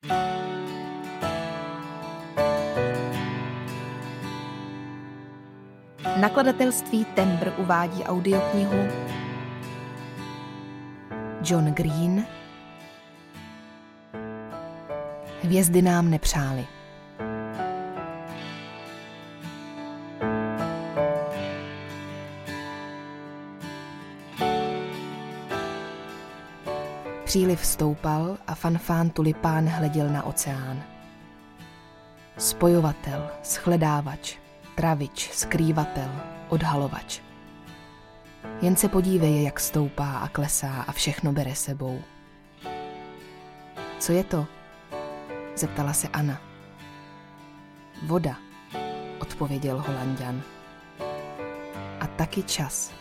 Nakladatelství Tembr uvádí audioknihu John Green Hvězdy nám nepřály. Příliv stoupal a Fanfán Tulipán hleděl na oceán. Spojovatel, shledávač, travič, skrývatel, odhalovač. Jen se podívej, jak stoupá a klesá a všechno bere sebou. Co je to? Zeptala se Anna. Voda, odpověděl Holanďan. A taky čas.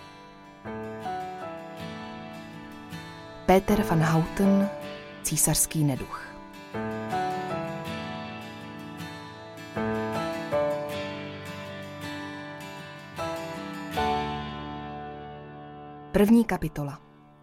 Peter van Houten, Císařský neduch. První kapitola.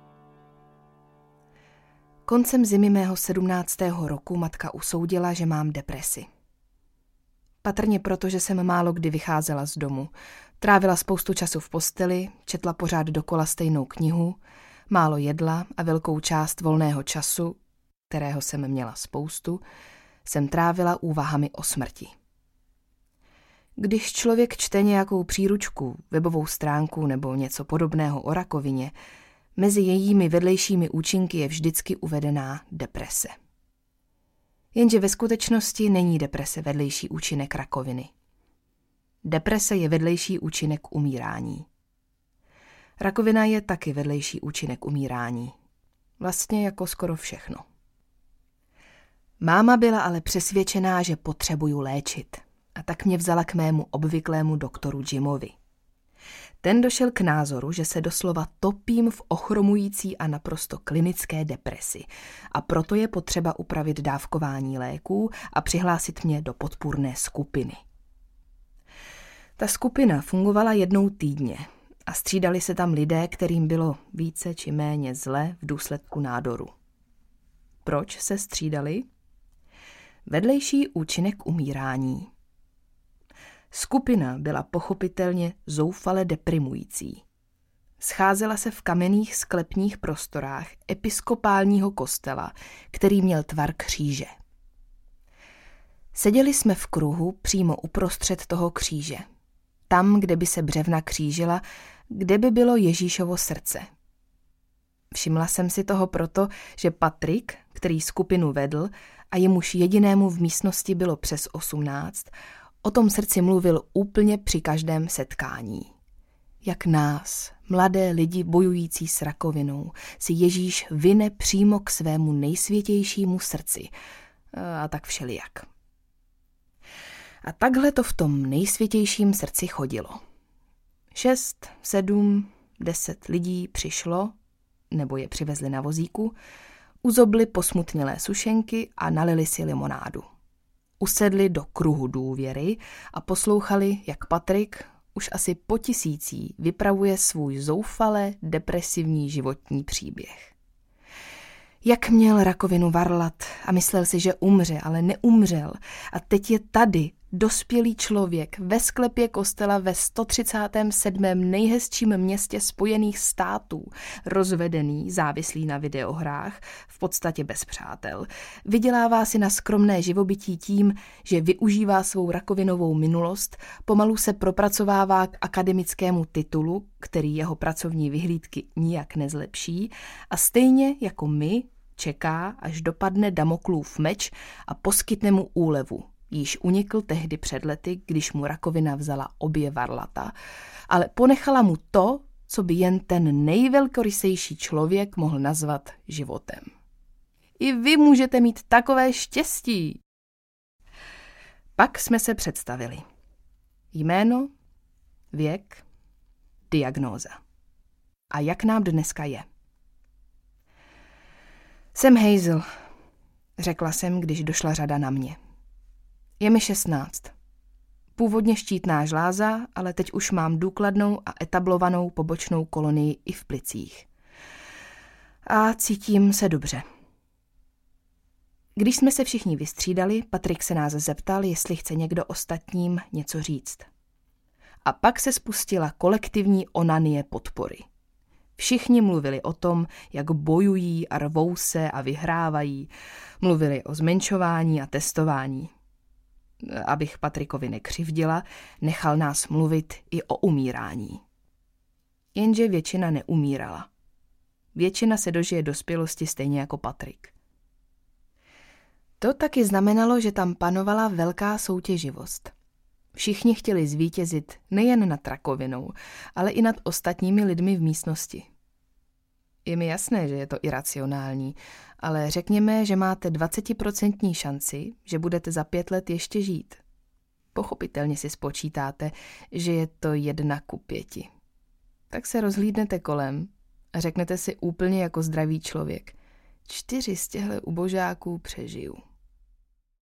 Koncem zimy mého 17. roku matka usoudila, že mám depresi. Patrně proto, že jsem málo kdy vycházela z domu. Trávila spoustu času v posteli, četla pořád dokola stejnou knihu, málo jedla a velkou část volného času, kterého jsem měla spoustu, jsem trávila úvahami o smrti. Když člověk čte nějakou příručku, webovou stránku nebo něco podobného o rakovině, mezi jejími vedlejšími účinky je vždycky uvedená deprese. Jenže ve skutečnosti není deprese vedlejší účinek rakoviny. Deprese je vedlejší účinek umírání. Rakovina je taky vedlejší účinek umírání. Vlastně jako skoro všechno. Máma byla ale přesvědčená, že potřebuju léčit. A tak mě vzala k mému obvyklému doktoru Jimovi. Ten došel k názoru, že se doslova topím v ochromující a naprosto klinické depresi a proto je potřeba upravit dávkování léků a přihlásit mě do podpůrné skupiny. Ta skupina fungovala jednou týdně a střídali se tam lidé, kterým bylo více či méně zle v důsledku nádoru. Proč se střídali? Vedlejší účinek umírání. Skupina byla pochopitelně zoufale deprimující. Scházela se v kamenných sklepních prostorách episkopálního kostela, který měl tvar kříže. Seděli jsme v kruhu přímo uprostřed toho kříže. Tam, kde by se břevna křížila, kde by bylo Ježíšovo srdce. Všimla jsem si toho proto, že Patrik, který skupinu vedl a jemuž jedinému v místnosti bylo přes 18, o tom srdci mluvil úplně při každém setkání. Jak nás, mladé lidi bojující s rakovinou, si Ježíš vyne přímo k svému nejsvětějšímu srdci. A tak všelijak. A takhle to v tom nejsvětějším srdci chodilo. 6, 7, 10 lidí přišlo, nebo je přivezli na vozíku, uzobli posmutnělé sušenky a nalili si limonádu. Usedli do kruhu důvěry a poslouchali, jak Patrik už asi po 1000 vypravuje svůj zoufale depresivní životní příběh. Jak měl rakovinu varlat a myslel si, že umře, ale neumřel. A teď je tady dospělý člověk ve sklepě kostela ve 137. nejhezčím městě Spojených států, rozvedený, závislý na videohrách, v podstatě bez přátel. Vydělává si na skromné živobytí tím, že využívá svou rakovinovou minulost, pomalu se propracovává k akademickému titulu, který jeho pracovní vyhlídky nijak nezlepší, a stejně jako my čeká, až dopadne Damoklův meč a poskytne mu úlevu. Již unikl tehdy před lety, když mu rakovina vzala obě varlata, ale ponechala mu to, co by jen ten nejvelkorysejší člověk mohl nazvat životem. I vy můžete mít takové štěstí. Pak jsme se představili. Jméno, věk, diagnóza. A jak nám dneska je? Jsem Hazel, řekla jsem, když došla řada na mě. Je mi 16. Původně štítná žláza, ale teď už mám důkladnou a etablovanou pobočnou kolonii i v plicích. A cítím se dobře. Když jsme se všichni vystřídali, Patrik se nás zeptal, jestli chce někdo ostatním něco říct. A pak se spustila kolektivní onanie podpory. Všichni mluvili o tom, jak bojují a rvou se a vyhrávají. Mluvili o zmenšování a testování. Abych Patrikovi nekřivdila, nechal nás mluvit i o umírání. Jenže většina neumírala. Většina se dožije dospělosti stejně jako Patrik. To taky znamenalo, že tam panovala velká soutěživost. Všichni chtěli zvítězit nejen nad rakovinou, ale i nad ostatními lidmi v místnosti. Je mi jasné, že je to iracionální, ale řekněme, že máte 20% šanci, že budete za 5 let ještě žít. Pochopitelně si spočítáte, že je to 1:5. Tak se rozhlídnete kolem a řeknete si úplně jako zdravý člověk: 4 z těchto ubožáků přežiju.